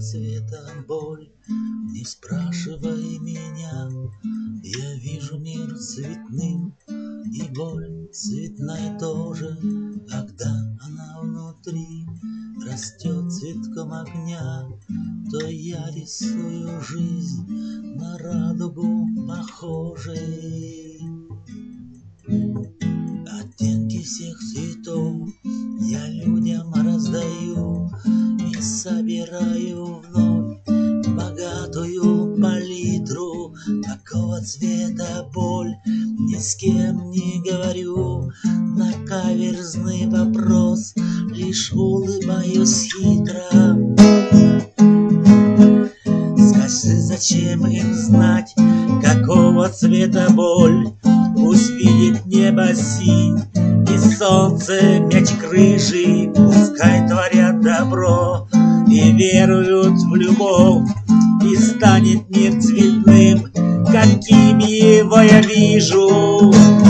цвета боль. Не спрашивай меня, я вижу мир цветным, и боль цветная тоже, когда она внутри растет цветком огня, то я рисую жизнь на радугу похожей. Оттенки всех цветов я людям раздаю и собираю вновь богатую палитру. Какого цвета боль, ни с кем не говорю. На каверзный вопрос лишь улыбаюсь хитро. Скажи, зачем им знать, какого цвета боль? Пусть видит небо синь и солнце мячик рыжий. Пускай творят добро и веруют в любовь, и станет мир цветным, каким его я вижу.